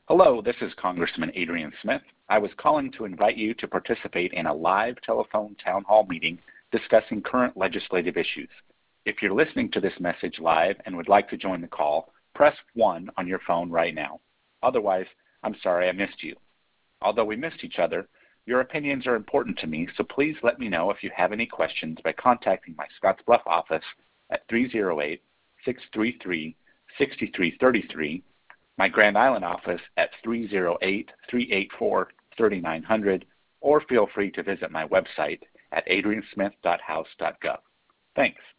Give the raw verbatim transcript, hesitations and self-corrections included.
Hello, this is Congressman Adrian Smith. I was calling to invite you to participate in a live telephone town hall meeting discussing current legislative issues. If you're listening to this message live and would like to join the call, press one on your phone right now. Otherwise, I'm sorry I missed you. Although we missed each other, your opinions are important to me, so please let me know if you have any questions by contacting my Scottsbluff office at three oh eight, six three three, six three three three, my Grand Island office at three oh eight, three eight four, three nine zero zero, or feel free to visit my website at adrian smith dot house dot gov. Thanks.